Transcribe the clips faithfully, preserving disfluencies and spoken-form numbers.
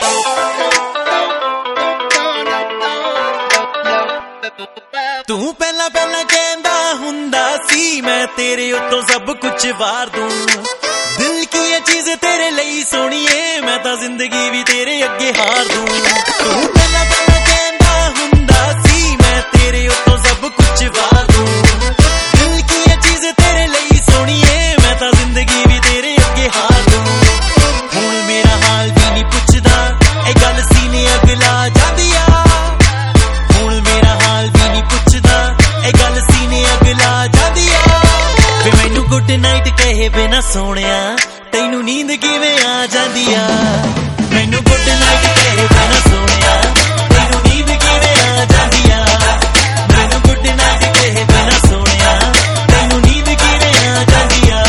तू पहला पहला कहंदा हुंदा सी मैं तेरे उत्तों सब कुछ वार दूं। दिल की ये चीज तेरे लिए सोनिए मैं तां जिंदगी भी तेरे अगे हार दूं। तू पहला पहला कहंदा हुंदा सी मैं तेरे उत्तों सब कुछ वार दूं। दिल की ये चीज तेरे लिए सोनिए मैं तां जिंदगी भी तेरे अगे हार दूं। हुण मेरा हाल भी नहीं पुछदा ए गल सीने अगला जांदी आ। हुण मेरा हाल भी नहीं पुछदा ए गल सीने अगला जांदी आ। वे मैनू गुड नाइट कहे बिना सोनिया तैनू नींद किवें आ जांदी आ। मैनू गुड नाइट कहे बिना सोनिया तैनू नींद किवें आ जांदी आ। मैनू गुड नाइट कहे बिना सोनिया तैनू नींद किवें आ जांदी आ।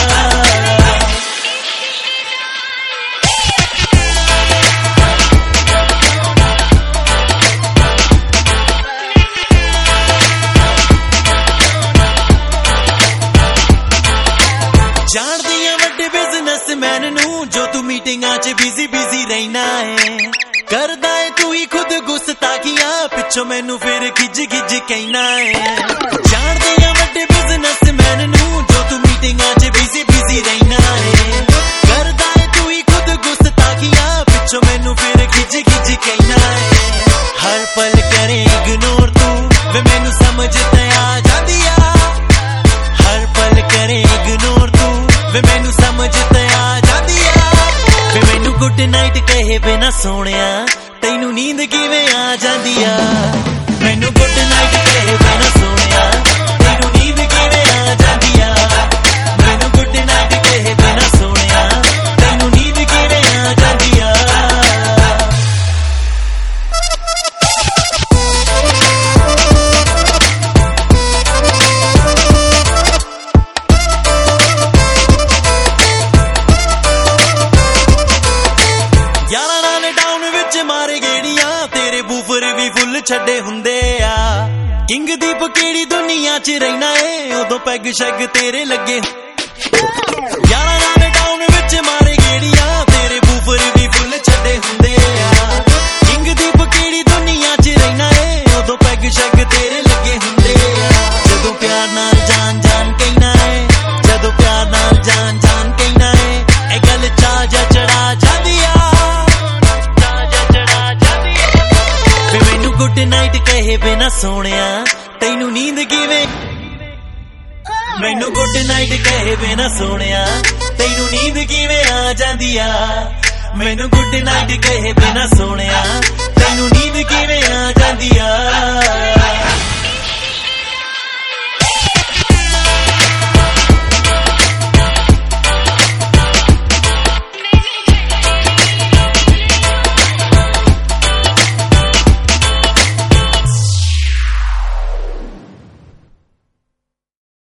जानदी आ वड्डे बिजनेसमैन नू जो तू मीटिंगां च बिजी बिजी रहना है। करदा है तू ही खुद गुस्ताखियां पिछों मैनू फिर खिज खिज कहना है। जानदी आ वड्डे बिजनेसमैन नू जो तू मीटिंगां च बिजी बिजी रहना है। करदा है तू ही खुद गुस्ताखियां पिछों मैनू फिर खिज खिज कहना है। हर पल करे इग्नोर तू वे मैनू समझ ते आ जांदी आ। हर पल करे इग्नोर तू वे मैनू समझ ते आ जांदी आ। वे मैनू गुड नाइट कहे बिना सोनिया तैनू नींद किवें आ जांदी आ। मैनू गुड नाइट कहे बिना सोनिया तैनू नींद किवें आ जांदी आ। मैनू गुड नाइट कहे बिना सोनिया तैनू नींद किवें आ जांदी आ। मारे गेड़ियां तेरे बूफर भी फुल छड़े हुंदे आ। किंग दीप केड़ी दुनिया च रहना है उदों पैग शैग तेरे लगे। यारा नाल टाउन विच मारे गेड़ियां तेरे बूफर भी फुल छड़े हुंदे आ। किंग दीप केड़ी दुनिया च रहना है उदों पैग शैग तेरे लगे हुंदे आ। जदों प्यार नाल जान जान कहना है जदों प्यार नाल जान जान कहना है ए गल चा जा चढ़ा जांदी आ। गुड नाइट कहे बिना सोनिया तैनू नींद किवें। मैनू गुड नाइट कहे बिना सोनिया तैनू नींद किवें आ जांदी आ। मैनू गुड नाइट कहे बिना सोनिया तैनू नींद किवें आ जांदी आ।